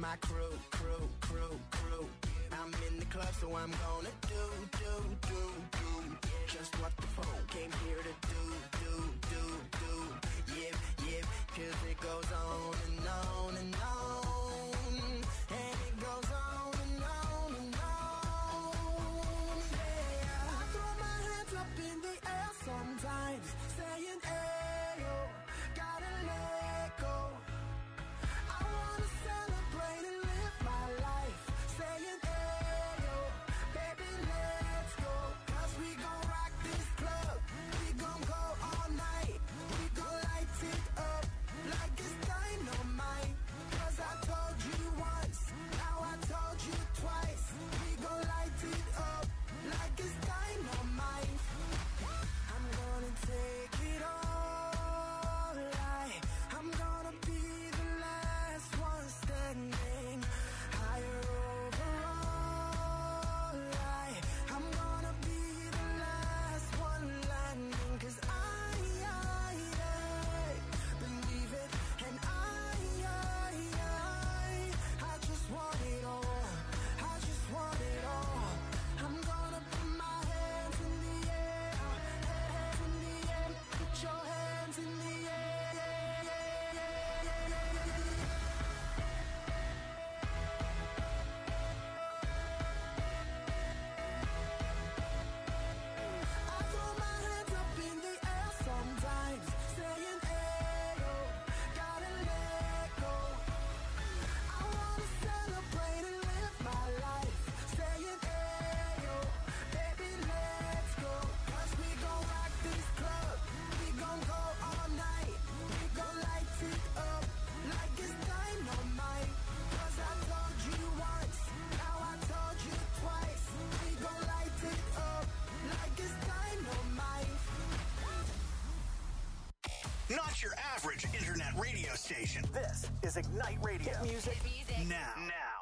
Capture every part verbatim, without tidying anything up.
my crew, crew, crew, crew. I'm in the club, so I'm gonna do, do, do, do. Just what the phone came here to do, do, do, do. Yep, yep, cause it goes on and on and on. And it goes on and on and on. Yeah, I throw my hands up in the air sometimes, saying, ayo, gotta let go. I wanna celebrate and live my life, saying, ayo, baby, let's go. Cause we gon' rock this club, we gon' go all night, we gon' light it up like it's dynamite. Cause I told you once, now I told you twice, we gon' light it up like it's dynamite. I'm gonna take it all, like I'm gonna be the last one standing, higher overall, like I'm gonna be the last one landing. Cause I, I, I believe it, and I, I, I, I just want it all, I just want it all. I'm gonna put my hands in the air, hands in the air, put your hands in the air, yeah, yeah, yeah, yeah, yeah. I throw my hands up in the air sometimes, saying, ayo, gotta let go. I wanna celebrate and live my life, saying, ayo, baby, let's go. Cause we gon' rock this club, we gon' go all night, we gon' light it up like it's dynamite. Cause I told you once, now I told you twice, we gon' light it up like it's dynamite. Not your average internet radio station. This is Ignite Radio. Hit music, now. Now.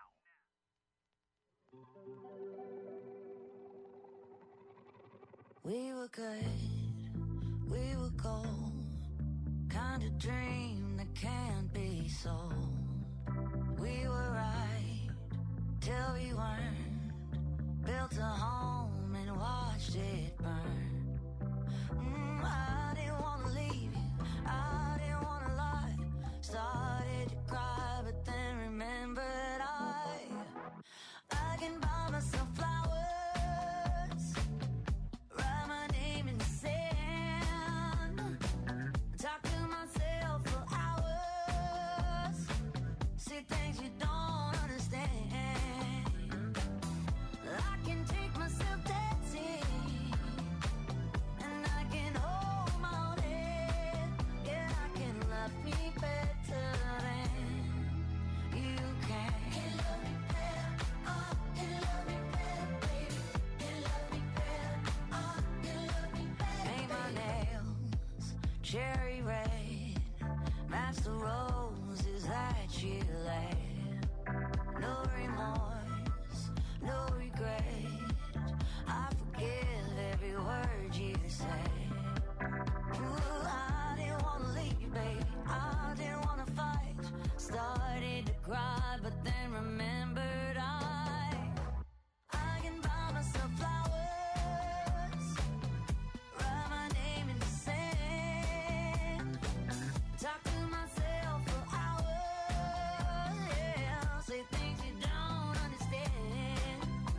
We were good, we were gold, kind of dream that can't be sold. We were right till we weren't, built a home and watched it burn. Mm, I didn't wanna leave you, I didn't wanna lie, started to cry but then remembered I, I can buy myself flowers, write my name in the sand, talk to myself for hours, see things you don't understand. I can take myself dancing, and I can hold my own head. Yeah, I can love me better than you can. Can love me better, oh, can love me better, baby. Can love me better, oh, can love me better. Paint my nails cherry red, match the roses that you laid. No remorse, no regret, I forgive every word you say. Ooh, I didn't wanna leave you, baby, I didn't wanna fight, started to cry but then remembered I, I can buy myself flowers, write my name in the sand, talk to myself for hours, yeah, say things you don't understand.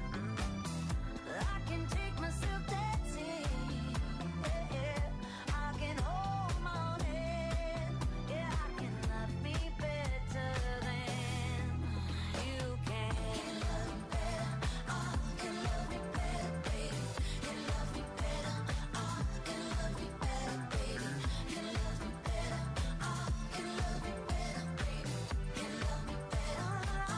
I can take myself dancing, yeah, yeah. I can hold my own head, yeah, I can love me better than you can. Can love me better, oh, can love me better, baby. Can love me better, oh, can love me better, baby. Can love me better, oh, can love me better, baby. Can love me better,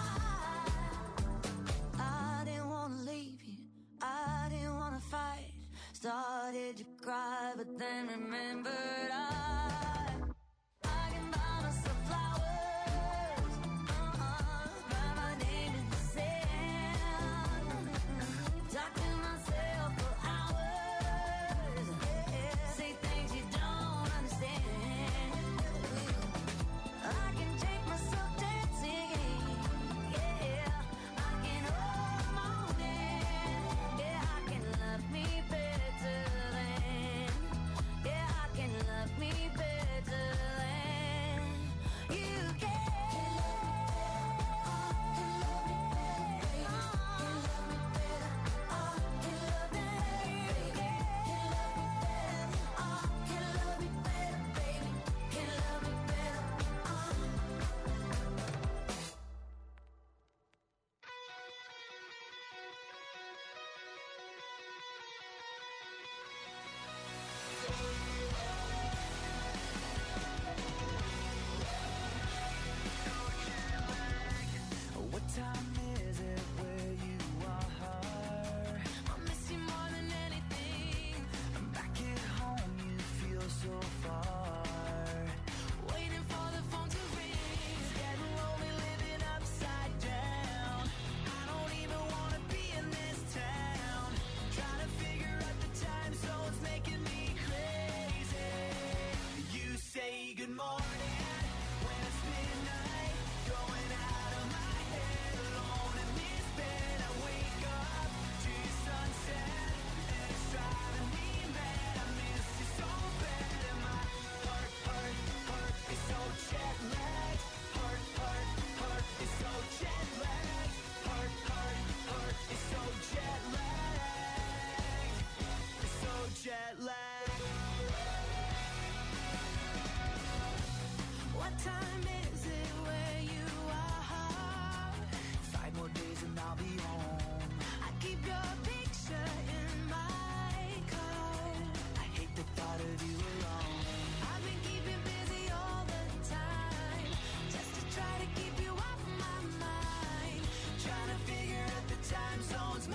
oh. I didn't wanna leave you, I didn't wanna fight, started to cry but then remembered I, I can buy myself flowers, uh-uh, write my name in the sand, talk to myself for hours, yeah, say things you don't understand. I can take myself dancing,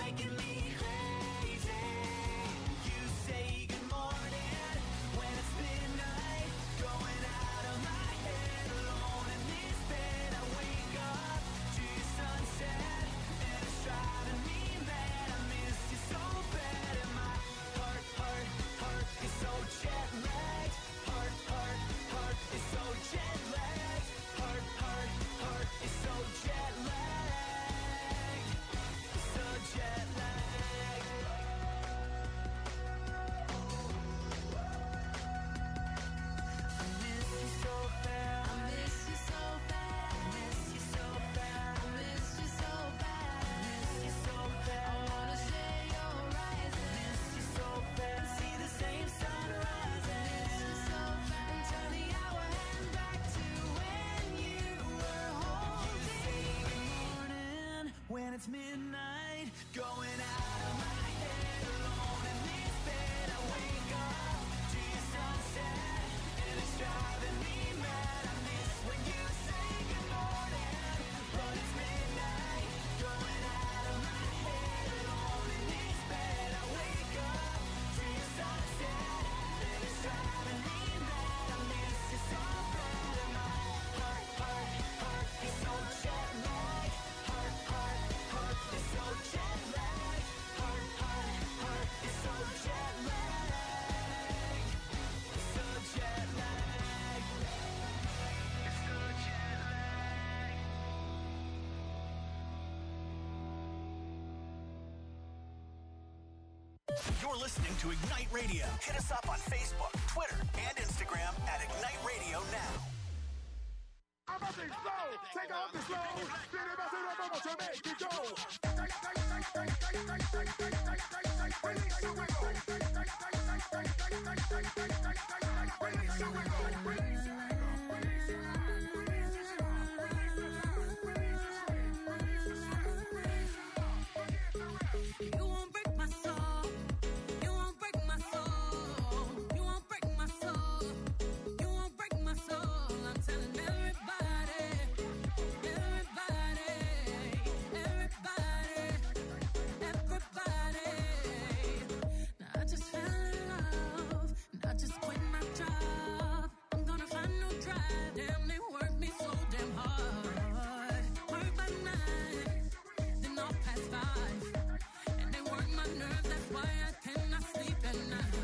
making me crazy. You say good morning when it's midnight, going out of my head, alone in this bed. I wake up to your sunset, and it's driving me mad. I miss you so bad, and my heart, heart, heart is so jet lagged. Heart, heart, heart is so jet lagged. Heart, heart, heart is so jet lagged. So jet lagged. I miss you so bad. I miss you so bad. I miss you so bad. I miss you so bad. I miss you so bad. I wanna share your rise. I miss you so bad. See the same sunrise. I miss you so bad. And turn the hour hand back to when you were home. You say good morning when it's midnight, going out of my head, alone in this bed. I wake up to your sunset, and it's driving me mad. I miss when you say good morning, but it's midnight, going out of my head, alone in this bed. I wake up to your sunset, and it's driving me mad. I miss you so bad, and my heart, heart, heart is so jet lagged. Heart, heart, heart is so jet lagged. Heart, heart, heart is so jet lagged. So jet lagged. It's so jet lagged. You're listening to Ignite Radio. Hit us up on Facebook, Twitter, and Instagram at Ignite Radio Now. I'm about to explode. Take off the slow. Then about to the moment to make it go. Release your wiggle. Release your wiggle. Release your You won't break my soul. You won't break my soul. You won't break my soul. You won't break my soul. I'm telling everybody, everybody, everybody, everybody. Now I just fell in love, and I just quit my job. I'm gonna find no drive. Damn, they work me so damn hard. Work by nine, then off past five. And they work my nerves, that's why I cannot sleep at night.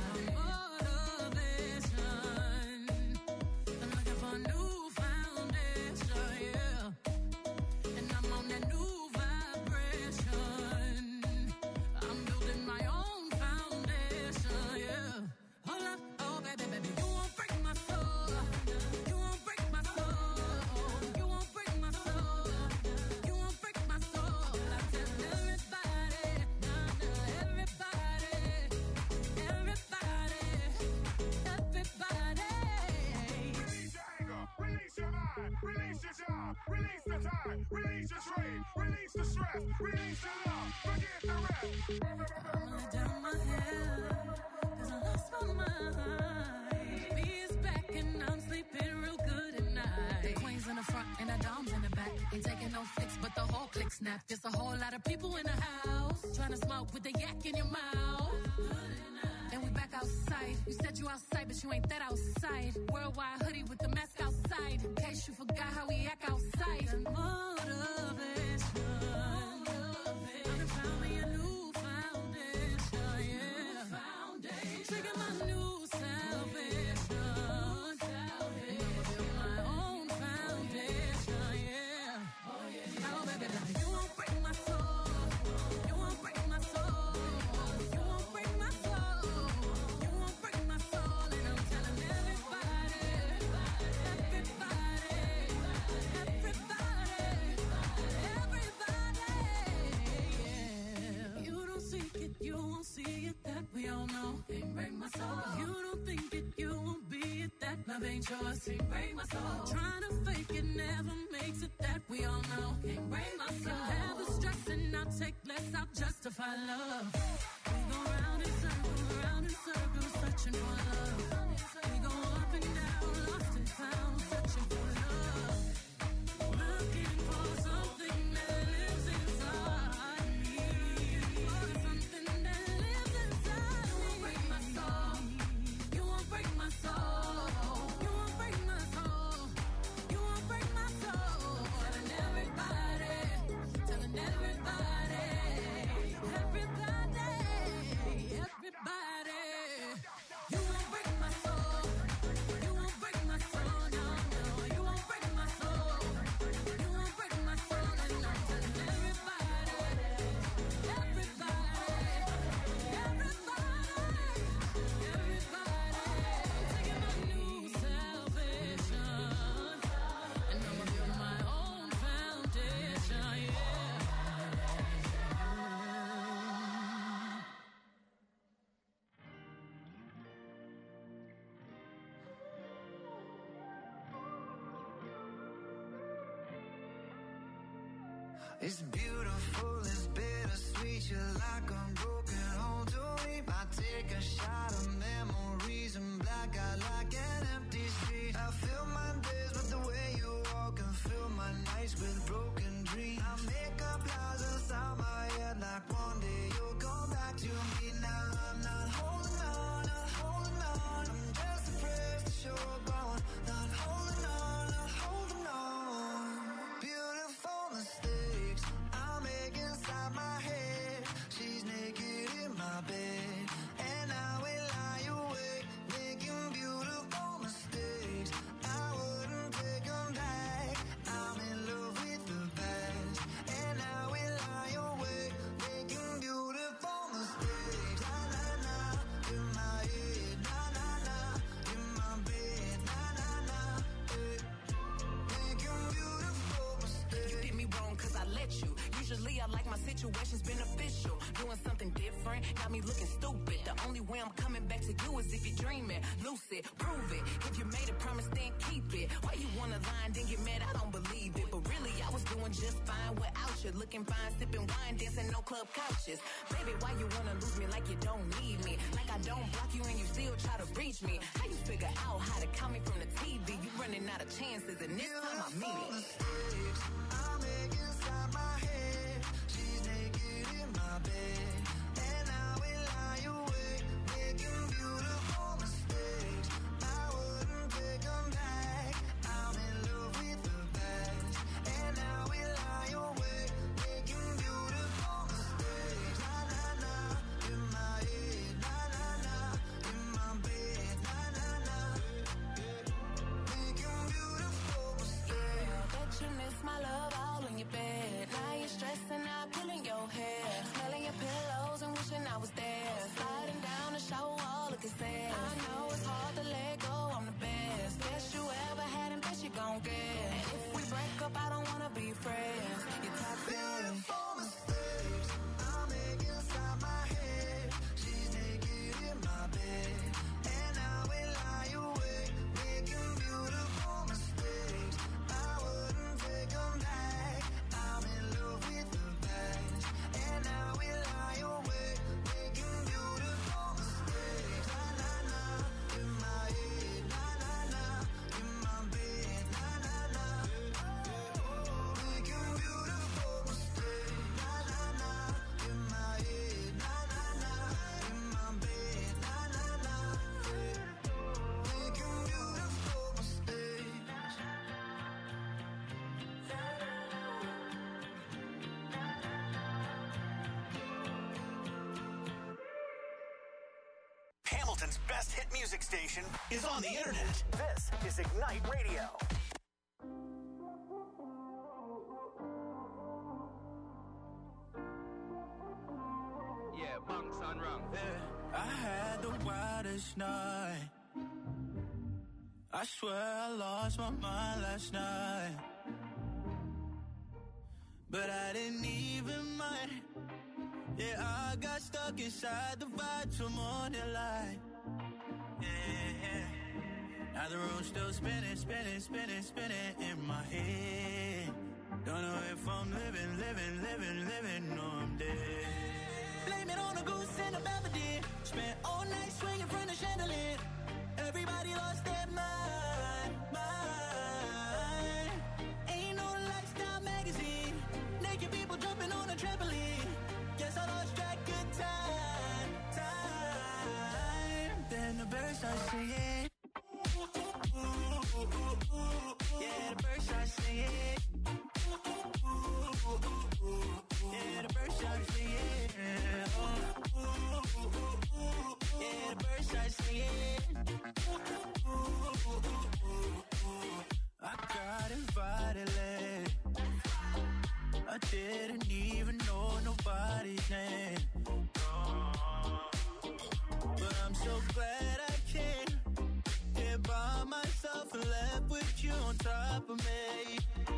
Motivation, I'm looking for a new foundation, yeah. And I'm on that new vibration. I'm building my own foundation, yeah. Hold up, oh baby, baby, you won't break my soul. You won't break my soul. You won't break my soul. You won't break my soul. I tell everybody, nah, nah, everybody, everybody, everybody. Release your anger. Release your mind. Release your job. Release the time. Release your trade. Release the stress. Release the love. Forget the rest. I'm gonna down my head, 'cause I lost my mind. B is back and I'm sleeping real good at night. The queen's in the front and the dom's in the back. Ain't taking no flicks, but the whole click snap. There's a whole lot of people in the house trying to smoke with the yak in your mouth. And we back outside. You said you outside, but you ain't that outside. Worldwide hoodie with the mask outside. In case you forgot how we act outside. Motivation. I done found me a new foundation, yeah. Trigger my new salvation. And I'ma build my own foundation, yeah. Oh, baby, baby, you won't break my soul. You won't break my soul. You won't break my soul. You won't break my soul. And I'm telling everybody, everybody, everybody, everybody, yeah. You don't seek it, you won't see it, that we all know. Can't break my soul. You don't think it, you won't be it, that love ain't yours. Can't break my soul. Trying to fake it never makes it, that we all know. Can't break my soul. Have the stress and I'll take less, I'll justify love. We go round in circles, round in circles, searching for love. We go up and down, lost and found, searching for love. Looking for something that lives inside me. Oh, It's beautiful, it's bittersweet. You're like a broken home to me. I take a shot of memories and black out like an empty street. I fill my days with the way you walk and fill my nights with broken dreams. I make up lies inside my head like one day you'll come back to me. Now I'm not holding on, not holding on. I'm just afraid to show up on. Not holding on, not holding on. Beautiful mistakes I make inside my head. She's naked in my bed, and I will lie awake, making beautiful mistakes. I wouldn't take them back. I'm in love with the past, and I will lie awake, making beautiful mistakes. Na na na, in my head, na na na, in my bed, na na na, eh. Making beautiful mistakes. You did me wrong cause I let you. Usually I like my situations beneficial. Doing something different, got me looking stupid. The only way I'm coming back to you is if you're dreaming. Lucid, prove it. If you made a promise, then keep it. Why you wanna lie and then get mad? I don't believe it. But really, I was doing just fine without you. Looking fine, sipping wine, dancing no club couches. Baby, why you wanna lose me like you don't need me? Like I don't block you and you still try to reach me. How you figure out how to call me from the T V? You running out of chances and this time I mean it. Mistakes I make inside my head. She's naked in my bed, and I will lie awake, making beautiful mistakes. I wouldn't take them back. I'm in love with the past, and I will lie awake, making beautiful mistakes. Na na na, in my head, na na na, in my bed, na na na, making beautiful mistakes. I bet you miss my love all in your bed. Now you're stressing out, pulling your hair, smelling your pillows and wishing I was there. Sliding down the shower wall, looking sad. I know it's hard to let go, I'm the best. Best you ever had and best you gon' get. And if we break up, I don't wanna be friends. You're toxic. Beautiful mistakes I make inside my head. She's naked in my bed, and I will lie awake, making beautiful mistakes. I wouldn't take them back. I'm in love with the past, and I will lie awake, making beautiful mistakes. Na na na, in my head, na na na, in my bed, na na na, making beautiful mistakes. Na na na, in my head, na na na, in my bed, na na na, making beautiful mistakes. Hamilton's best hit music station is on the internet. This is Ignite Radio. Yeah, bunks on wrong. I had the wildest night. I swear I lost my mind last night, but I didn't even mind. Yeah, I got stuck inside the vibe till morning light. Yeah, yeah. Now the room's still spinning, spinning, spinning, spinning in my head. Don't know if I'm living, living, living, living, or I'm dead. Blame it on a goose and a melody. Spent all night swinging from the chandelier. Everybody lost their mind, mind. Ain't no lifestyle magazine. Naked people jumping on a trampoline. Guess I lost track of time, time. Then the birds start singing. Yeah, the birds start singing. Yeah, the birds start singing. Yeah, the birds start singing. I got invited late. I didn't even know nobody's name. But I'm so glad I came here by myself and left with you on top of me.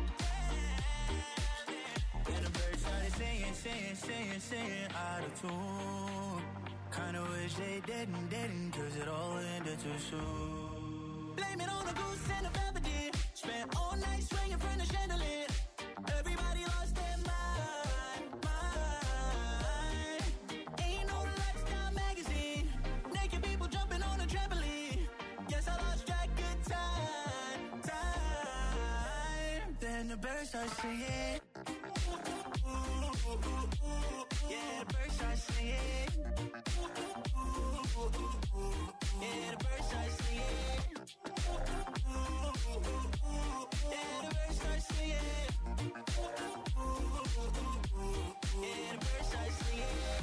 And the birds started singing, singing, singing, singing out of tune. Kinda wish they didn't, didn't, cause it all ended too soon. Blame it on a goose and a melody. Spent all night swinging from the chandelier. Everybody lost their mind. birds start singing. Yeah, the birds start singing. Yeah, the birds start singing. Yeah, the birds start singing. Yeah, the birds start singing.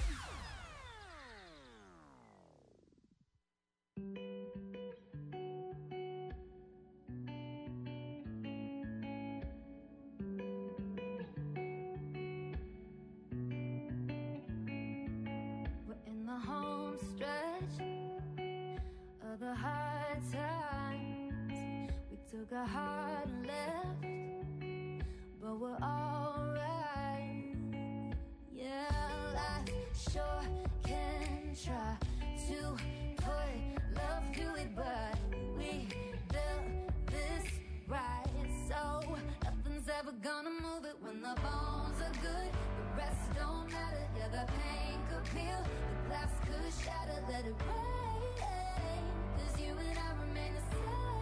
We're in the home stretch of the hard times. We took a hard left, but we're alright. Yeah, life sure can try to put love to it, but we built this right, so nothing's ever gonna move it. When the bones are good, the rest don't matter. Yeah, the pain could peel, the glass could shatter. Let it rain, 'cause you and I remain the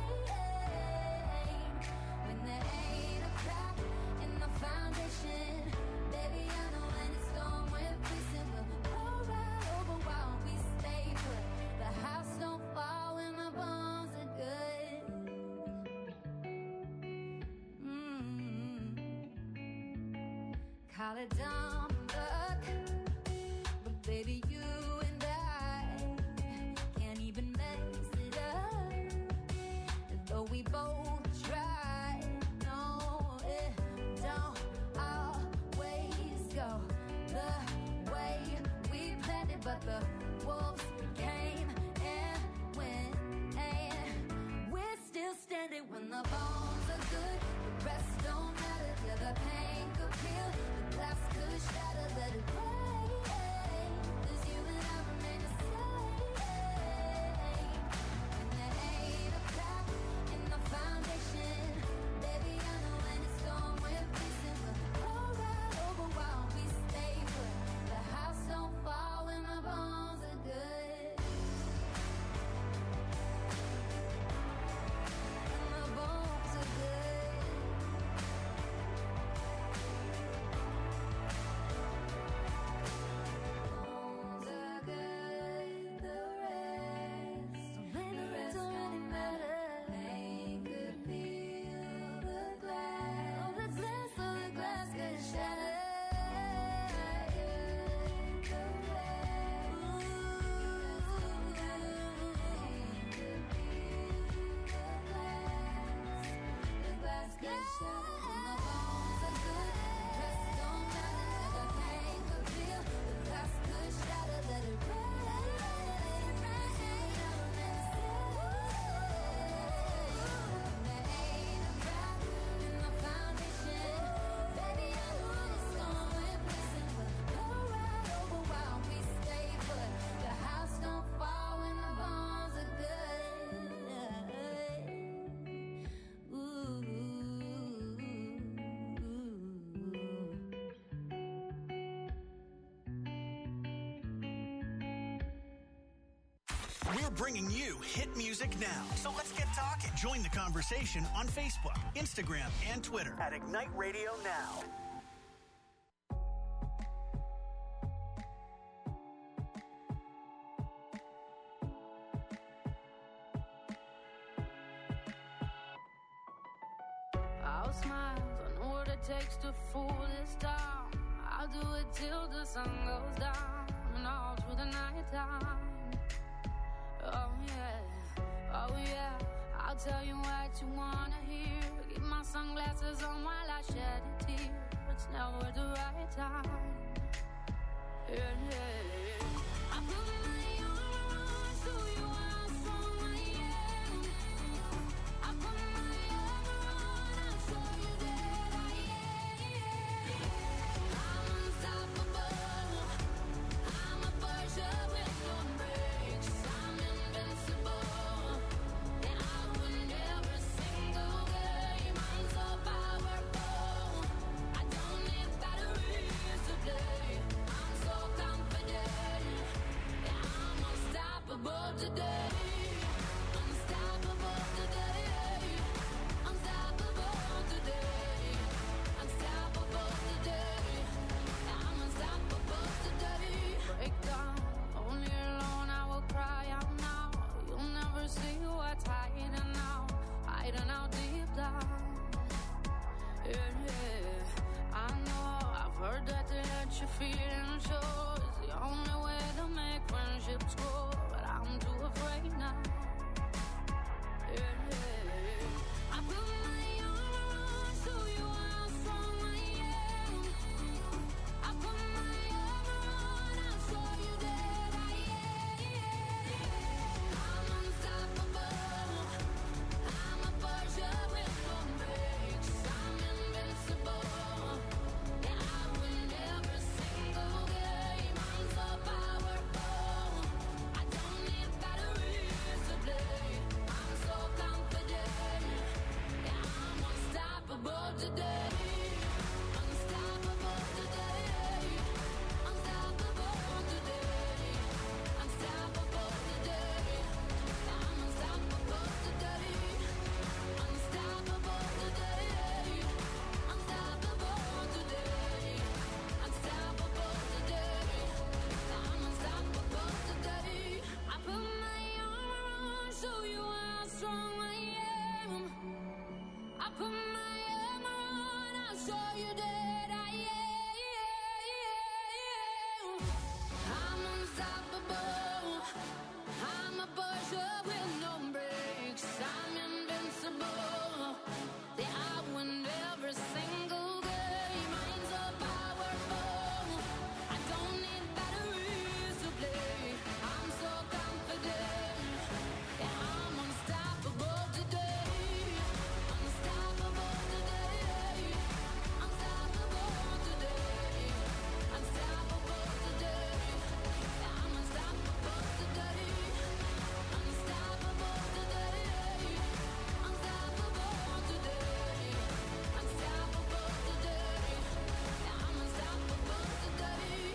same. When there ain't a crack in the foundation, baby, I know when it's gone, we're facing. But all right over while we stay put. The house don't fall when the bones are good. Mm-hmm. Call it dumb luck, but baby, you and I can't even mess it up. Though we both try, no, it don't always go the way we planned it. But the wolves came and went, and we're still standing. When the bones are good, the rest don't matter. Yeah, the pain could peel, the glass could shatter. Let it rain, 'cause you and I remain the same. And there ain't a crack in the foundation, baby, I know when it's gone, we're facing. But all right over while we stay put. The house don't fall when the bones are good. When the bones are good. Bones are good, the rest don't really, don't really matter. Pain could peel the glass, oh, the glass, oh, the glass could shatter. The rest, could peel the glass, the glass could shatter. When the bones are good, the rest don't matter. The pain could peel, the glass could shatter. Let it rain, let it rain, there ain't a crack in the foundation, baby, I know when it's gone, we're facing. But all right over while we stay put. The house don't fall when the bones are good. Ooh. We're bringing you hit music now. So let's get talking. Join the conversation on Facebook, Instagram, and Twitter at Ignite Radio Now. I'll smile, I know what it takes to fool this town. I'll do it till the sun goes down and all through the night time. Oh yeah, oh yeah, I'll tell you what you wanna hear. Keep my sunglasses on while I shed a tear. It's never the right time. Yeah, yeah. I put my arms so you are strong, I am. I put my arms on, I'll show you that I am. I'm unstoppable. I'm a Porsche with no brakes. I'm invincible. And I win every single game. I'm so powerful. I don't need batteries to play. I'm so confident. Yeah, I'm unstoppable today. Unstoppable today. Unstoppable today. unstoppable. I'm a Porsche with no brakes. I'm invincible. Yeah, I win every single game. I'm so powerful. I don't need batteries to play. I'm so confident. Yeah, I'm unstoppable today. Unstoppable today. Unstoppable today. Unstoppable today. Yeah, I'm unstoppable today. Unstoppable today. Unstoppable today. Unstoppable today. Yeah, I'm unstoppable today.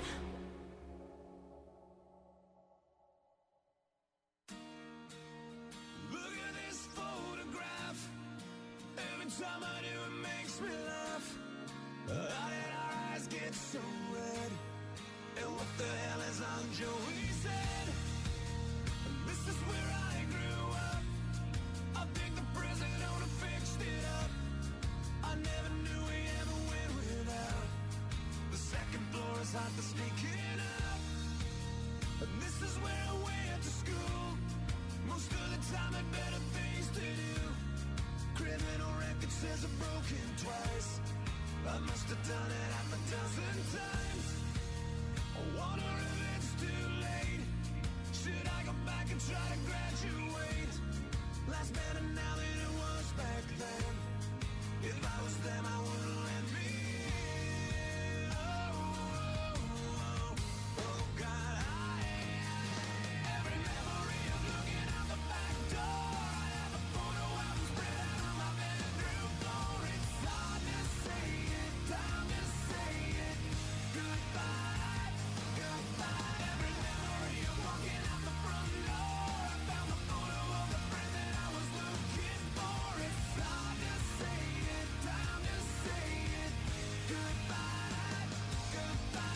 Look at this photograph. Every time I do, it makes me laugh. How did our eyes get so red? And what the hell is on Joey's head? This is where I grew up. I think the president owner fixed it up. I never knew we ever went without. The second floor is hot for sneaking up. And this is where I went to school. Most of the time had better things to do. Criminal record says I've broken twice. I must have done it half a dozen times. I wonder if it's too late. Should I go back and try to graduate? Life's better now than it was back then. If I was them, I wouldn't let me in. Oh, oh, oh, oh, God, I every memory of looking out the back door. I have a photo album spread out on my bedroom floor. It's hard to say it, time to say it. Goodbye, goodbye. Every memory of walking out the front door. I found the photo of the friend that I was looking for. It's hard to say it, time to say it. Goodbye, goodbye.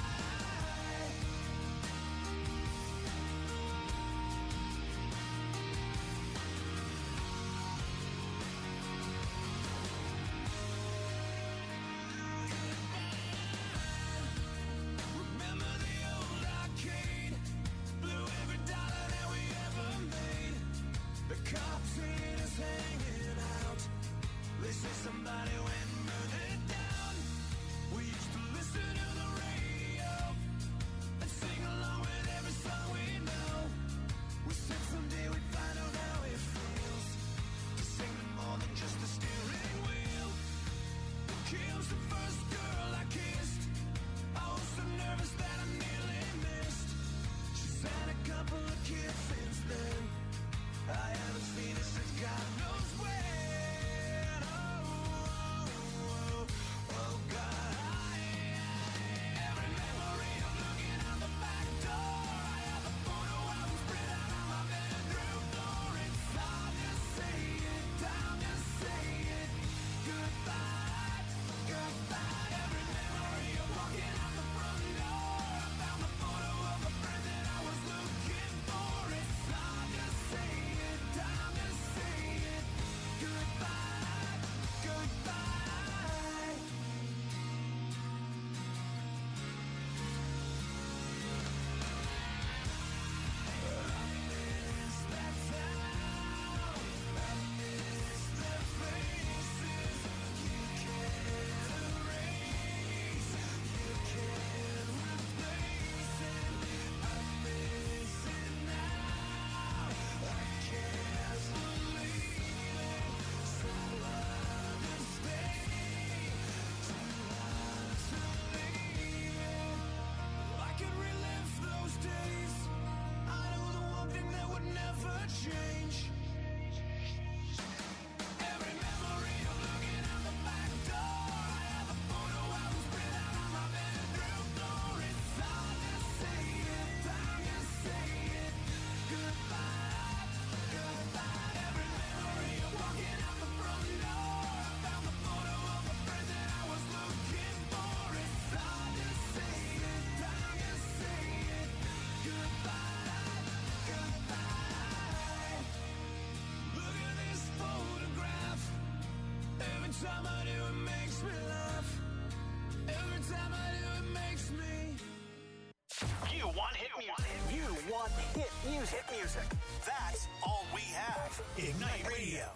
Remember the old arcade? Blew every dollar that we ever made. The carpet is hanging out. They say somebody went and burned it down. We used to listen to the radio and sing along with every song we know. We said someday we'd find out how it feels to sing to more than just a steering wheel. Kim's the first girl I kissed. I was so nervous that I nearly missed. She's had a couple of kids since then. I haven't seen her since God knows when. Oh, oh, oh, oh, God, I every memory of looking out the back door. I have a photo album spread out on my bedroom floor. It's hard to say it, time to say it. Goodbye, goodbye. Every memory of walking out the front door. I found the photo of a friend that I was looking for. It's hard to say it, time to say it. hit music. You want hit music. Hit music. That's all we have. Ignite Radio.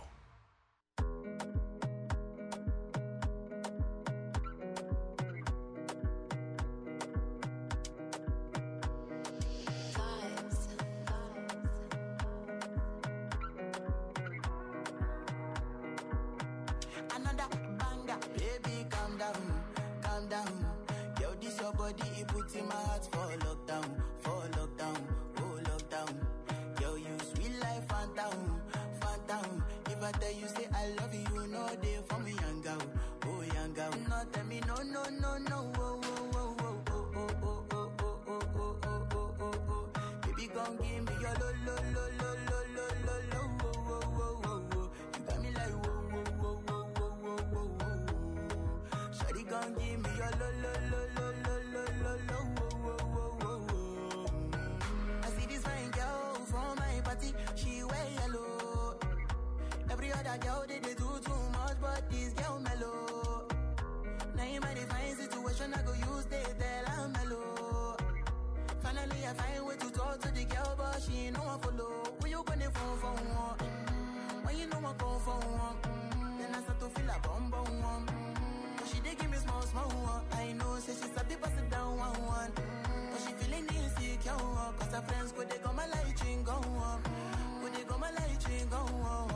Another banger, baby, calm down, calm down. Yo, this your body, it puts in my heart for lockdown, for lockdown, oh lockdown. Yo, you sweet life, phantom, phantom. If I tell you say I love you, you know they for me, young girl, oh young girl. No, tell me no, no, no, no, oh, oh, oh, oh, oh, oh, oh, oh, oh, oh, oh, oh, oh, oh, oh. Baby, come give me your lo, lo, lo, lo, lo, lo, lo, lo, oh, oh, oh, oh, oh. You got me like whoa, whoa, whoa, whoa, whoa, whoa, whoa, whoa. Shawty, come give me your lo, lo, lo, lo, lo, lo, lo, lo, oh, oh, oh, oh, oh. I see this fine girl from my party, she wear yellow. Every other girl they, they do too much, but this girl mellow. Now in my divine situation, I go use they tell I'm mellow. Finally, I find way to talk to the girl, but she ain't no one follow. When you gonna phone for one? Mm-hmm. When you know I come for one? Mm-hmm. Then I start to feel a bum bum one. Mm-hmm. But she dey give me small small one. I know, say she's a bit pass it down one one. Mm-hmm. But she feeling insecure, uh, cause her friends go they go my light ring go on. Go they go my light ring go on.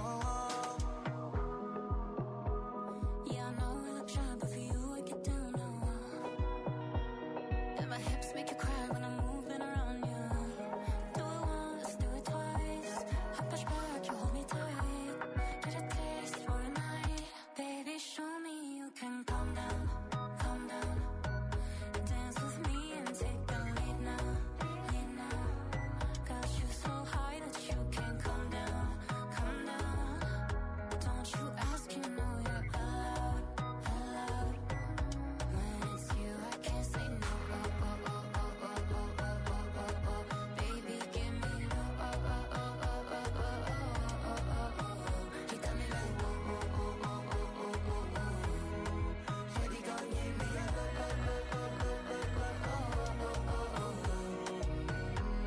Yeah, I know we look shy, but for you I get down low. And my hips make you cry when I'm moving around you. Do it once, do it twice. I push back, you hold me tight. Get a taste for a night. Baby, show me you can calm down, calm down. Dance with me and take the lead now, lead now. Got you so high that you can't come down, come down. Don't you ask, you know you're allowed, allowed. When it's you, I can't say no. Oh, oh, oh, oh, oh, oh, oh, oh, oh, oh. Baby, give me oh, oh, oh, oh, oh, oh, oh, oh, oh, oh, oh. You got me like oh, oh, oh, oh, oh, oh, oh, oh. Shawty gon' give me a lo, lo, lo, lo, lo, lo, lo, oh, oh, oh,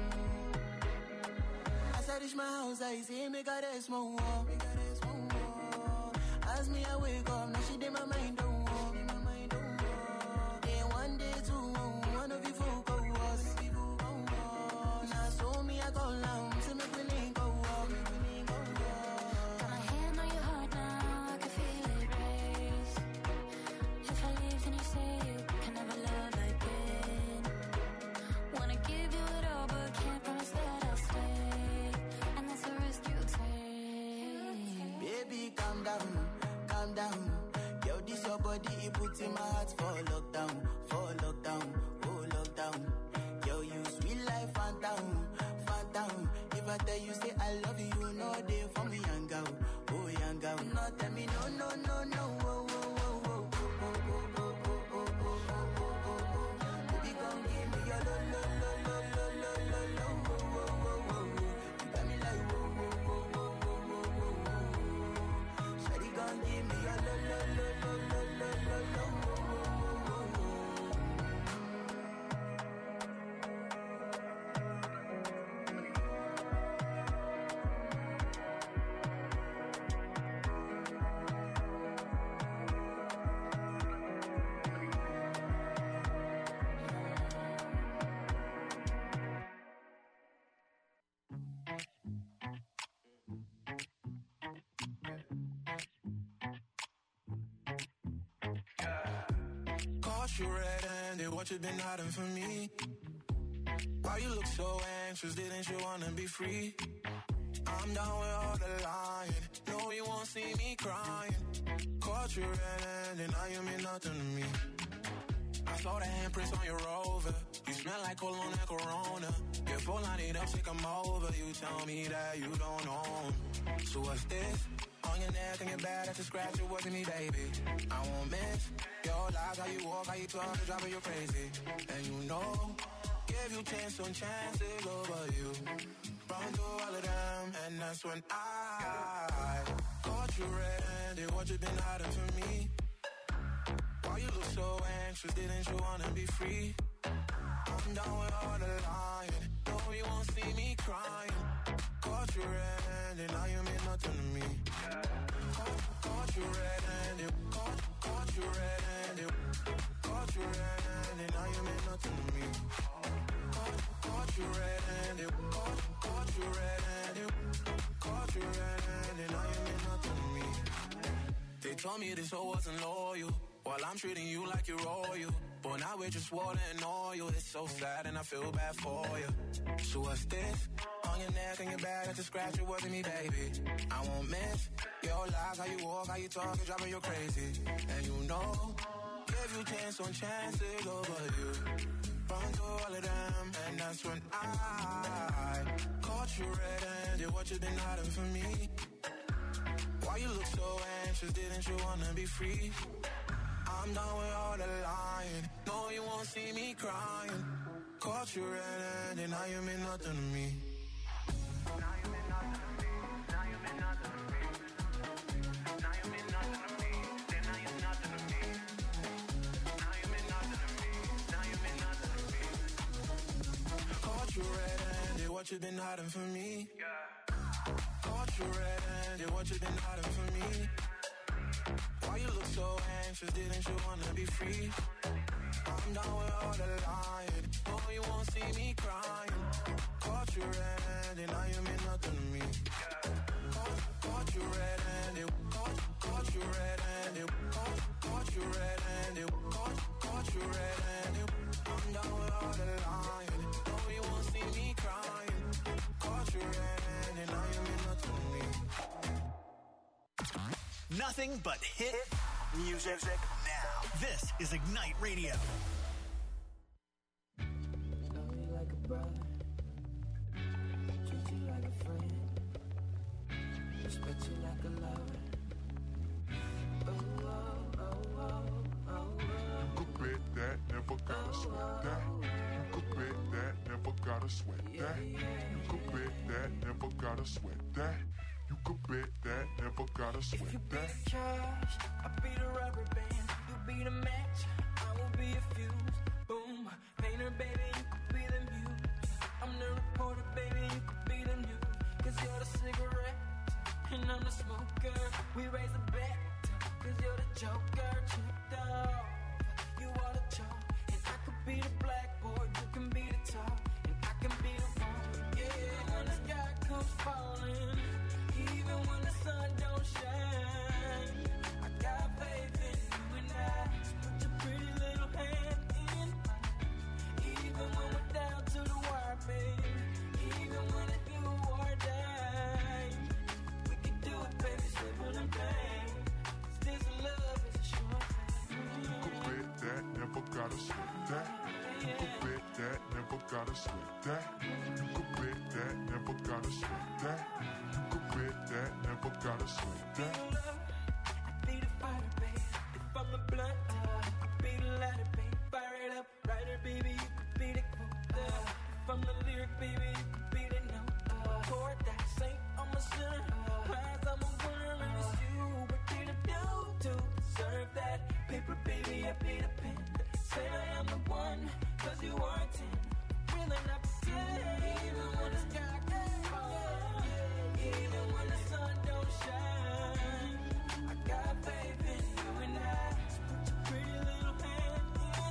oh. As I reach my house, I see me got a small wall. Me got a small wall. As me, I wake up, now she did my mind don't walk. Day one, day two, one of you folk go us. Now so me, I go down, see me feeling go up. Got my hand on your heart now, I can feel it race. If I leave, then you say you can never love again. Wanna give you it all, but can't promise that I'll stay. And that's a risk you take. Baby, calm down, calm down. Yo, this your body, it puts in my heart for lockdown, for lockdown, oh lockdown. Yo, you sweet life, phantom, phantom. If I tell you say I love you, you know they for me, young girl, oh young girl. No, tell me no, no, no, no, oh, oh, oh, oh, oh, oh, oh, oh, oh, oh, oh, oh, oh. Baby, come give me your lo, lo, lo, lo, lo, lo, lo, lo, oh, oh, oh, oh, oh. You got me like whoa, whoa, whoa, whoa, whoa, whoa, whoa, whoa. Shawty gon' give me your lo, lo, lo, lo, lo, lo, lo, lo, oh, oh, oh, oh, oh. Caught you red-handed, what you been hiding from me? Why you look so anxious, didn't you wanna be free? I'm down with all the lying, no you won't see me crying. Caught you red-handed, now you mean nothing to me. I saw the handprints on your Rover, you smell like cologne and Corona. Your phone line it up, sick I'm over, you tell me that you don't own. So what's this? On your neck and your back, that's a scratch, it wasn't me, baby. I won't miss your lies, how you walk, how you talk, it's driving you crazy. And you know, give you chance on chances over you. Run through all of them, and that's when I caught you red-handed, what you been hiding from me? Why you look so anxious, didn't you wanna be free? I'm I'm done with all the lying. No, you won't see me crying. Caught you red-handed, now you mean nothing to me. Caught, caught you red-handed, caught, caught you red-handed. Caught you red-handed, now you mean nothing to me. Caught, caught you red-handed, caught, caught you red-handed. Caught you red-handed, now you mean nothing to me. They told me this hoe wasn't loyal, while I'm treating you like you're royal. But now we're just water and oil. It's so sad and I feel bad for you. So what's this? On your neck and your back, to scratch it wasn't me, baby. I won't miss your lies, how you walk, how you talk, you're driving you crazy. And you know, give you chance on chances over you. Run through all of them, and that's when I caught you red-handed. What you been hiding from me? Why you look so anxious? Didn't you wanna be free? I'm done with all the lying. No, you won't see me crying. Caught you red-handed, now you mean nothing to me. Now you mean nothing to me. Now you mean nothing to me. Now you mean nothing to me. Then now you're nothing to me. Now you mean nothing to me. Now you mean nothing to me. Caught you red-handed, what you been hiding from me? Caught you red-handed, what you been hiding from me? Why you look so anxious? Didn't you wanna be free? I'm done with all the lying. No, you won't see me crying. Caught you red-handed, now you mean nothing to me. Caught, caught you red-handed, caught, caught you red-handed, caught, caught you red-handed, caught, caught you red-handed. I'm done with all the lying. No, you won't see me crying. Caught you red-handed, now you mean nothing to me. Nothing but hit music now. This is Ignite Radio. Love you like a brother, treat you like a friend, respect you like a lover. Oh, oh, oh, oh, oh, oh. You could bet that, never gotta sweat that. You could bet that, never gotta sweat that. You could bet that, never gotta sweat that. You could bet that, never gotta sweat If you be that. the cash, I'll be the rubber band. You be the match, I will be a fuse. Boom, painter, baby, you could be the muse. I'm the reporter, baby, you could be the news. Cause you're the cigarette, and I'm the smoker. We raise a bet, cause you're the joker. Chipped off, you are the chalk. And I could be the blackboard, you can be the top. And I can be the one, yeah, when the sky comes falling. Even when the sun don't shine, I got faith in you and I. So put your pretty little hand in mine. Even when we're down to the wire, baby. Even when it's you or die, we can do it, baby, simple and plain. This love is a short thing. You could bet that, never gotta sweat that. You could bet that, never gotta sweat that. You could bet that, never gotta sweat that. You could bet that, never gotta sweat that. I be the fighter, baby. If I'm the blunt, I be the ladder, baby. Fire it up, writer, baby. You could be the quote. If I'm the lyric, baby, you could be the note. Chord that saint, I'm a sinner. Prize, I'm a winner, and it's you. What did I do to deserve that? Paper, baby, I be the pen. Say I am the one, cause you are a ten. Really not pretend. Even when the sky gets falling, even when the sun don't shine, I got faith in you and I. So put your pretty little hand in.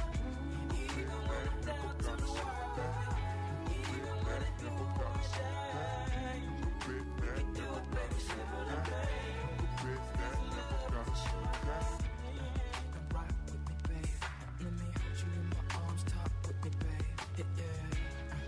Even when I'm down to the wire, baby. Even when it do or die, we can do it, baby, simple and plain. You could bet that, never gotta sweat that. Come rock with me, babe. Let me hold you in my arms, talk with me, babe. Yeah, yeah.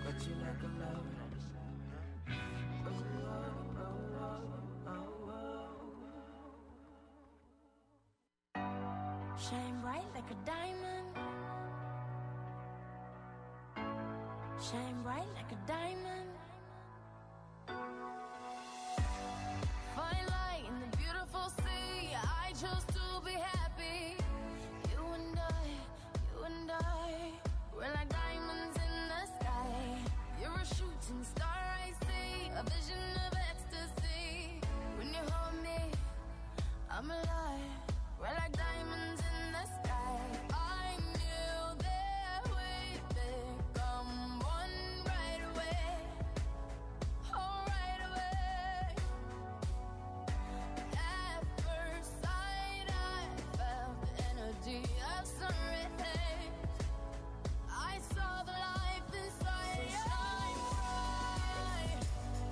touch you like a lover. Shine bright like a diamond. Shine bright like a diamond. Fine light in the beautiful sea. I chose to be happy. You and I, you and I, we're like diamonds in the sky. You're a shooting star I see, a vision of ecstasy. When you hold me, I'm alive. We're like diamonds in the sky. I knew that we'd become one right away. Oh, right away. At first sight, I felt the energy of sun rays. I saw the life inside you. Shine bright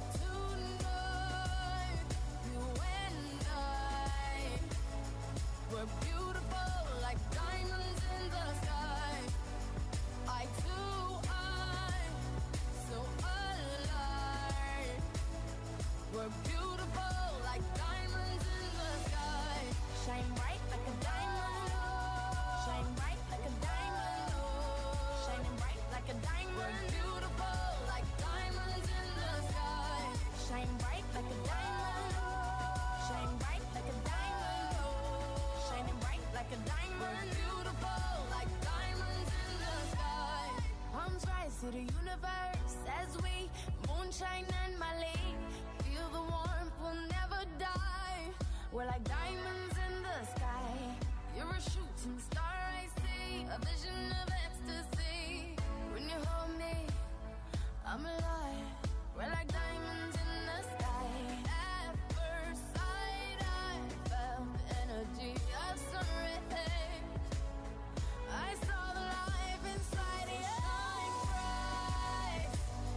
tonight. You and I, we're beautiful like diamonds in the sky. I too, I'm so alive. We're beautiful like diamonds in the sky. Shine bright like a diamond. Shine bright like a diamond. Shining bright like a diamond. We're beautiful like diamonds in the sky. Shine bright like a diamond. Shine bright like a diamond. Shining bright like a diamond. We're beautiful like diamonds in the sky. Palms rise to the universe as we moonshine and Malay. Feel the warmth, we'll never die. We're like diamonds in the sky. You're a shooting star I see, a vision of ecstasy. When you hold me, I'm alive. We're like diamonds in the sky. At first sight, I felt the energy of sun rays. I saw the life inside you. Shine bright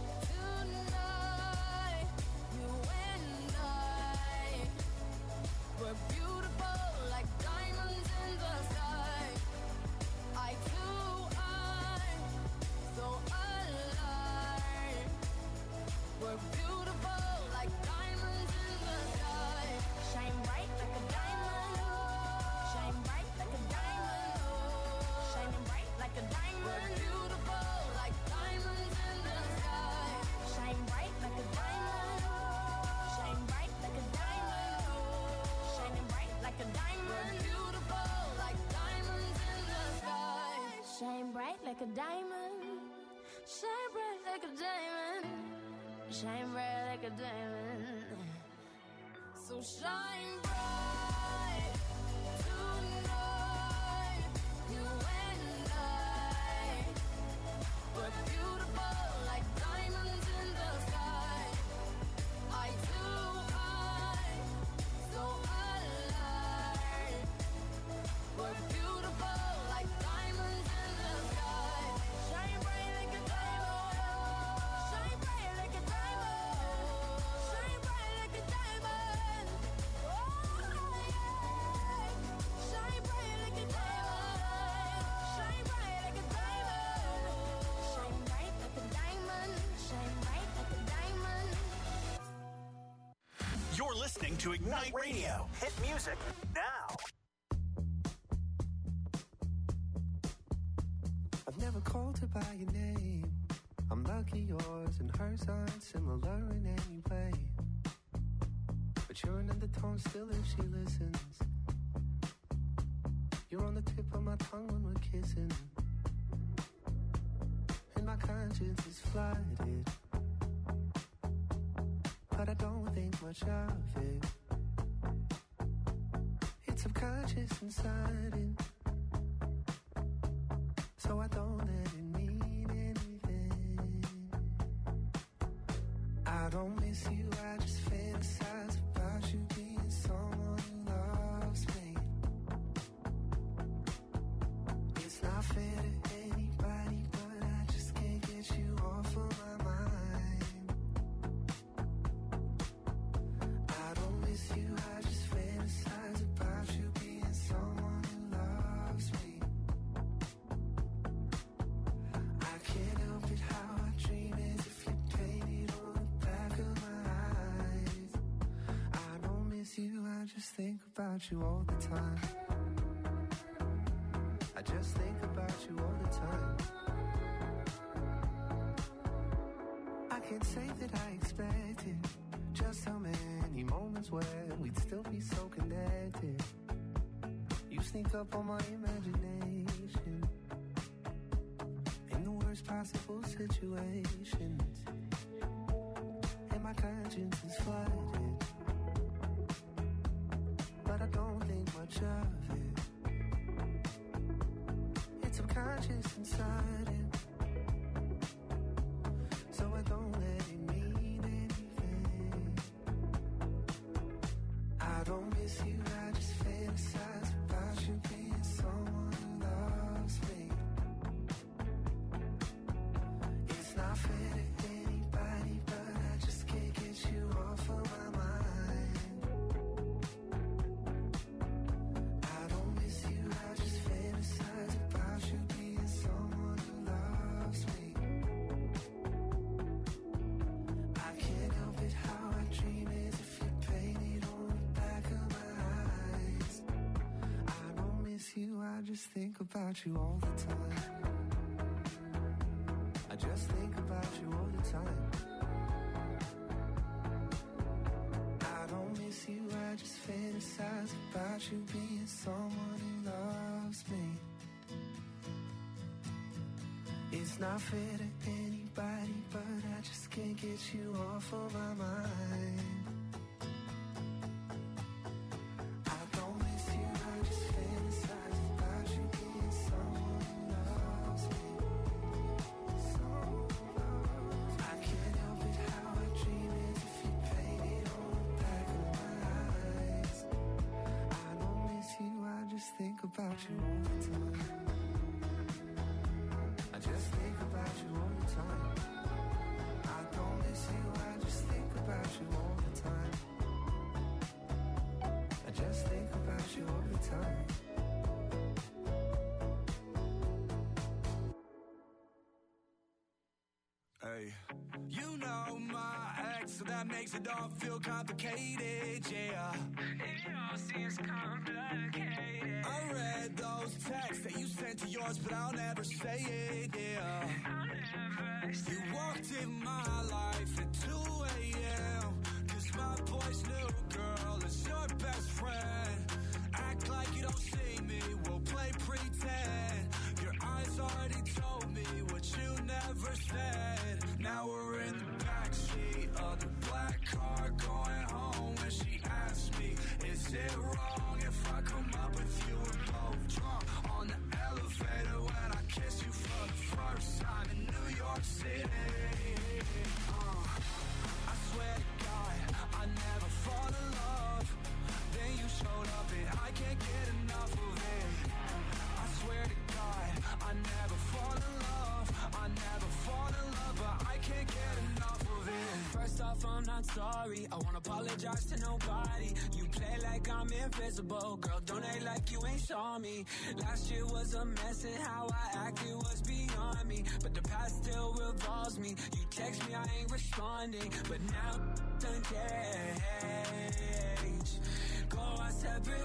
tonight. You and I, we're beautiful like diamonds in the sky. I too, I'm so alive. We're beautiful like diamonds in the sky. Shine bright like a diamond. Shine bright like a diamond. Shining bright like a diamond. We're beautiful like diamonds in the sky. Shine bright like a diamond. Shine bright like a diamond. Shining bright like a diamond. We're beautiful like diamonds in the sky. Shine bright like a diamond. Shine bright like a diamond. Shine bright like a diamond. So shine bright tonight. You and I, we're beautiful like diamonds in the sky. I too, I'm so alive. We're beautiful like diamonds in the sky. Shine bright like a diamond. Shine bright like a diamond. Shine bright like a diamond. Oh yeah. Shine bright like a diamond. Shine bright like a diamond. Shine bright like a diamond. Shine bright like a diamond. You're listening to Ignite Radio. Hit music now. I've never called her by your name. I'm lucky yours and hers aren't similar in any way. But you're an undertone still if she listens. You're on the tip of my tongue when we're kissing. And my conscience is flooded. But I don't think much of it. It's subconscious and sudden. So I don't let it mean anything. I don't miss you, I just fantasize about you being someone who loves me. It's not fair to anybody, but I just can't get you off of my mind. I don't miss you, I just fantasize about you being someone who loves me. I can't help it how I dream it just think about you all the time. I just think about you all the time. I can't say that I expected just how many moments where we'd still be so connected. You sneak up on my imagination in the worst possible situations, and my conscience is flooded, but I don't think much of it. It's subconscious and sudden, so I don't let it mean anything. I don't miss you, I just fantasize about you being someone who loves me. It's not fair to anybody, but I just can't get you off of my mind. I don't miss you, I just fantasize about you being someone who loves me. I can't help it, how I dream as if you painted on the back of my eyes. I don't miss you, I just think about you all the time. I just think about you all the time. I don't miss you, I just fantasize about you being someone who loves me. It's not fair to anybody, but I just can't get you off of my mind. I don't miss you, I just fantasize about you being someone who loves me. I can't help it, how I dream as if you painted on the back of my eyes. I don't miss you, I just think about you all the time. I just think about you all the time. I don't miss you, I just think about you all the time. I just think about you all the time. Hey, you know my ex, so that makes it all feel complicated, yeah. It all seems complicated. I read those texts that you sent to yours, but I'll never say it, yeah. I'll never say you walked in my life at two a.m. Cause my boy's new girl is your best friend. Act like you don't see me, we'll play pretend. Your eyes already told me what you never said. Now we're in the backseat of the black car going home, and she asked me, is it wrong if I come up with you and both drunk on the elevator when I kiss you for the first time in New York City? Uh, I swear to God, I never fall in love. Then you showed up and I can't get enough of it. I swear to God, I never fall in love. I never fall in love, but I can't get enough of it. First off, I'm not sorry. I won't apologize to nobody. You play like I'm invisible. Girl, don't act like you ain't saw me. Last year was a mess and how I acted was beyond me. But the past still revolves me. You text me, I ain't responding. But now done change. Go our separate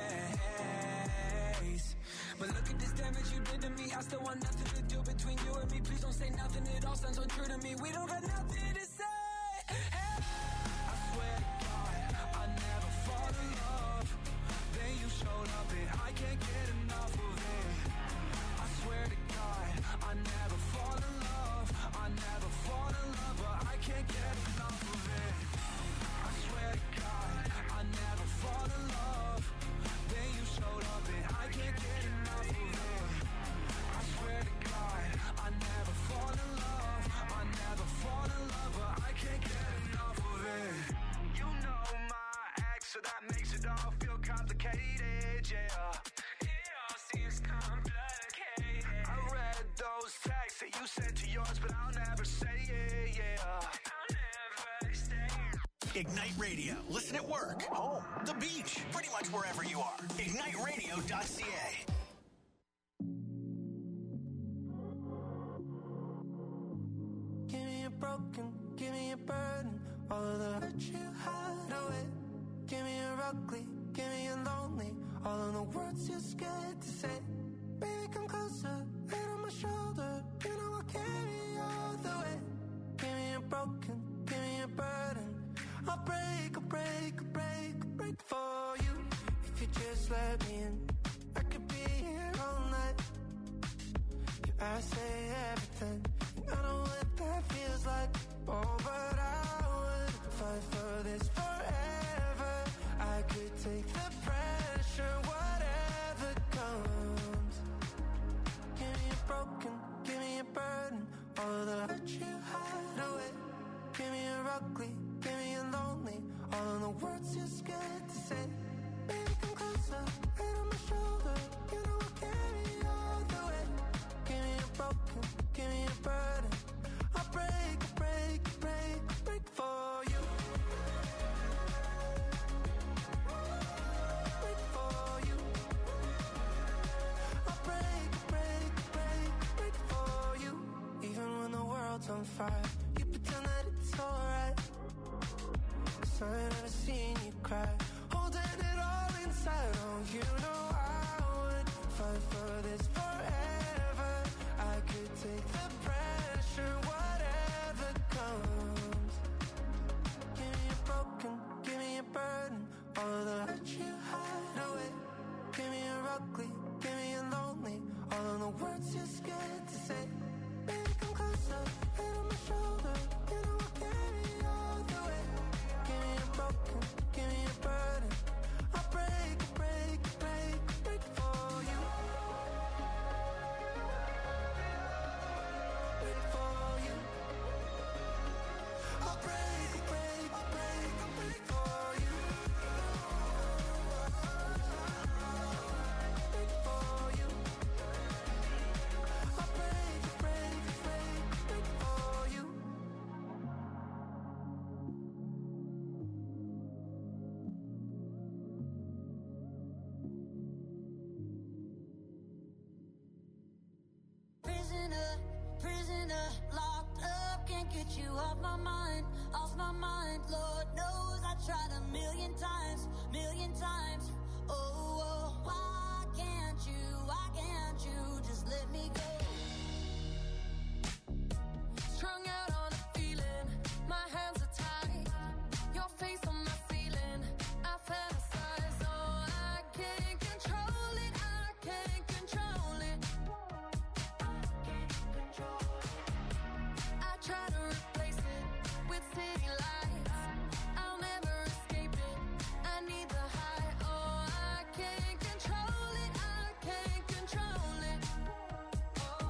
ways. But look at this damage you did to me. I still want nothing to do between you and me. Please don't say nothing, it all sounds untrue to me. We don't got nothing to say. Hey. I swear to God, I never fall in love. Then you showed up and I can't get enough of it. I swear to God, I never fall in love. I never fall in love, but I can't get enough of it. I swear to God, I never fall in love. Then you showed up and I can't get enough of it. I swear to God, I never fall in love. I never fall in love, but I can't get enough of it. You know my ex, so that makes it all feel complicated, yeah. It all seems complicated. I read those texts that you sent to yours, but I'll never say it, yeah. I'll never say it. Ignite Radio. Listen at work, home, the beach, pretty much wherever you are. ignite radio dot c a. Give me a broken, give me a burden, all of the hurt you hide away. Give me a ugly, give me a lonely. All of the words you're scared to say. Baby, come closer, head on my shoulder. You know I'll carry all the way. Give me a broken, give me a burden. I'll break, I'll break, I'll break, I'll break for you. If you just let me in, I could be here all night. I say everything, and I know what that feels like. Oh, but I would fight for this forever. I could take the pressure, whatever comes. Give me a broken, give me a burden. All the hurt you hide away. Give me a ugly, give me a lonely. All of the words you're scared to say. Baby, come closer, head on my shoulder. You know I'll carry all the way. Give me a broken, give me a burden. I'll break, break, break, break for you. Break for you. I'll break, break, break, break for you. Even when the world's on fire, you pretend that it's alright. So I've never seen you cry, holding it all inside. Oh, you know I would fight for this forever. I could take the pressure, whatever comes. Give me a broken, give me a burden. All the hurt you hide away. Give me a ugly, give me a lonely. All of the words you're scared to say. Baby, come closer, head on my shoulder. You know I'll carry all the way. Give me a broken, give me a burden. I'll break, break, break, break for you. Break for you. I'll break, break, break, break for you. Break for you. I'll break, break, break, break for you. Prisoner, prisoner, locked up, can't get you off my mind, off my mind. Lord knows I tried a million times, million times. Oh, oh, why can't you, why can't you just let me go? Strung out on a feeling, my hands are tied. Your face on my ceiling, I fantasize. Oh, I can't control it, I can't control it. I try to replace it with city lights. I'll never escape it. I need the high. Oh, I can't control it. I can't control it. Oh,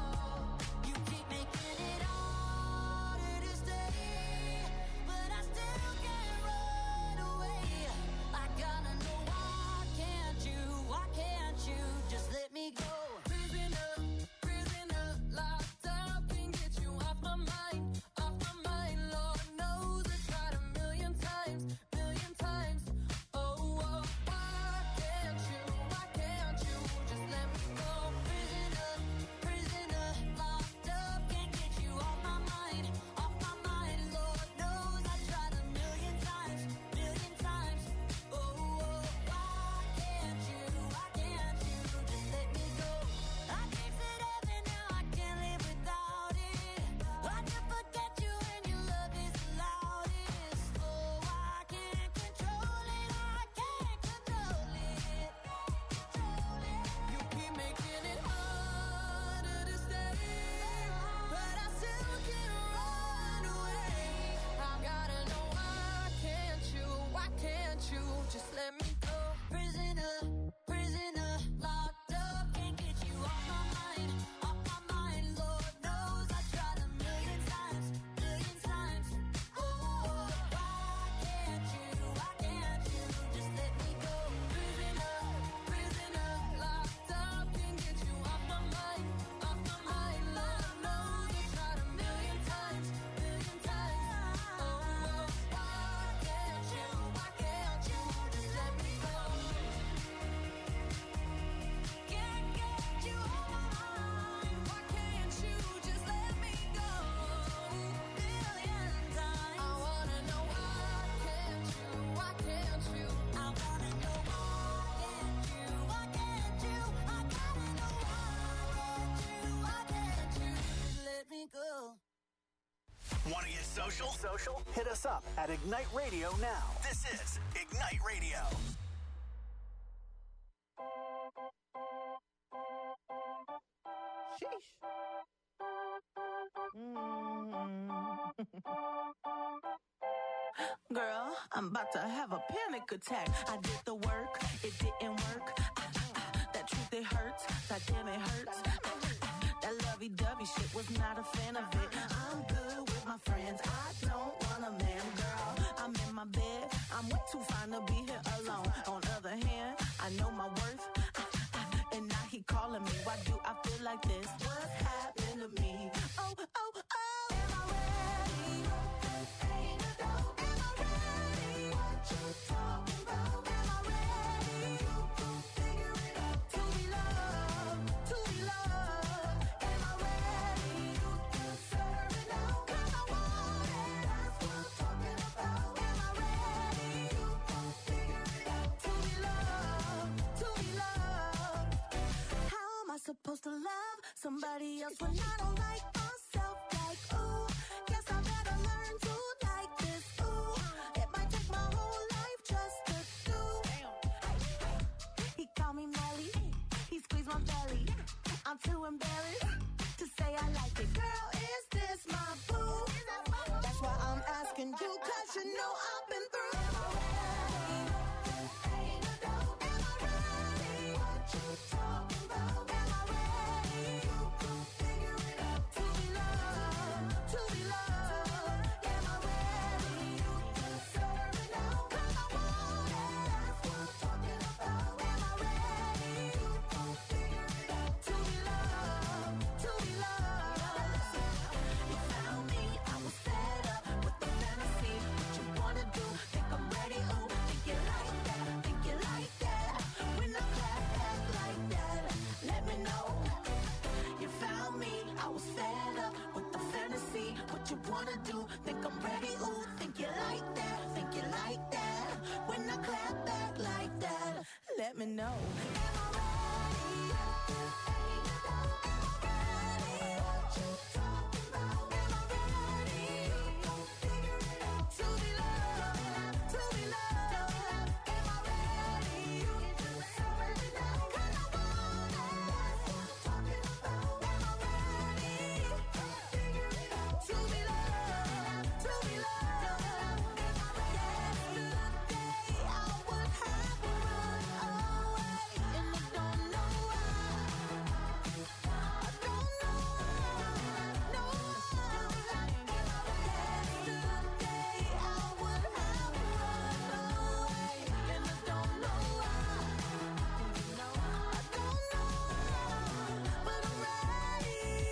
Want to get social? Social? Hit us up at Ignite Radio now. This is Ignite Radio. Sheesh. Mm. Girl, I'm about to have a panic attack. I did the work, it didn't work. Ah, ah, ah, that truth, it hurts. That damn, it hurts. Ah, ah, ah, that lovey-dovey shit, was not a fan of it. I'm good with my friends. I don't want a man, girl. I'm in my bed. I'm way too fine to be here alone. On the other hand, I know my worth. Ah, ah, and now he calling me. Why do I feel like this? What's happening to me? Oh, oh, oh. Am I ready? Ain't a doubt. Am I ready? What you talking about? Am I ready? You can figure it out. To be loved, to be loved. Am I ready? You deserve it now. 'Cause I want it. That's what I'm talking about. Am I ready? You can figure it out. To be loved, to be loved. How am I supposed to love somebody else when I don't like myself? Like, ooh, guess I better learn to like this. Ooh, it might take my whole life just to do. He called me Melly, he squeezed my belly. I'm too embarrassed to say I like it. Girl, is this my boo? That's why I'm asking you, 'cause you know I've been through. Am I ready? Ain't a doubt. Am I ready? What you talking about? Am I ready? You can figure it out. To be loved, to be loved. Am I ready? You deserve it now. 'Cause I want it. That's what I'm talking about. Am I ready? You can figure it out. To be loved, to be loved. You found me, I was fed up with the fantasy. What you wanna do? Think I'm ready? Ooh, think you like that? Think you like that? When I clap back like that, let me know. You found me, I was fed up with the fantasy. What you wanna do? Think I'm ready? Ooh, think you like that? Think you like that? When I clap back like that, let me know. Am I ready? Ain't a doubt. Am I ready? What you talking about? Am I ready? You can figure it out. To be loved, to be loved. Am I ready? You deserve it now. 'Cause I want it. That's what I'm talking about. Am I ready? You can figure it out. To be loved, to be loved. Am I ready? Yesterday I would have run away, and I don't know why. I don't know why. No why. Am I ready? Yesterday I would have run away, and I don't know why. I don't know why, but I'm ready.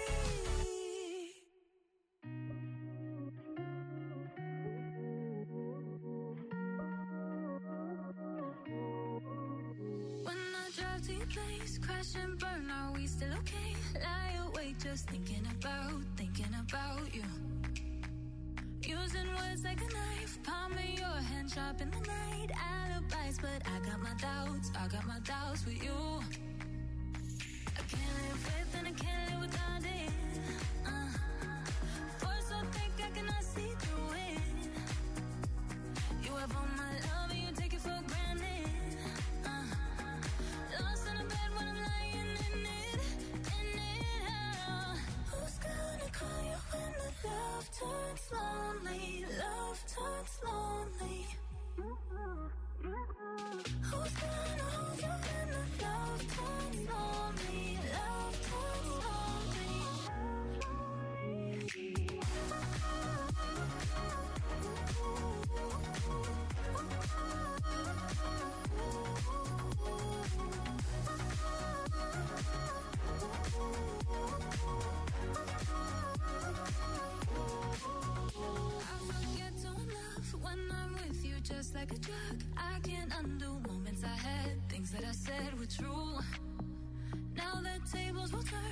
When I drive to your place, crash and burn, are we still okay? Lie awake just thinking about, thinking about you. Using words like a knife, palm in your hand, sharp in the night. Alibis, but I got my doubts, I got my doubts with you. I can't live with and I can't live without it. Uh, force so thick I cannot see through it. You have all my love and you take it for granted. Uh, lost in a bed when I'm lying in it, in it. Uh, who's gonna call you when the love turns lonely? Love turns lonely. Who's gonna hold you when the love turns lonely? Love turns lonely. I forget to love when I'm with you, just like a drug. I can't undo moments I had, things that I said were true. Now the tables will turn.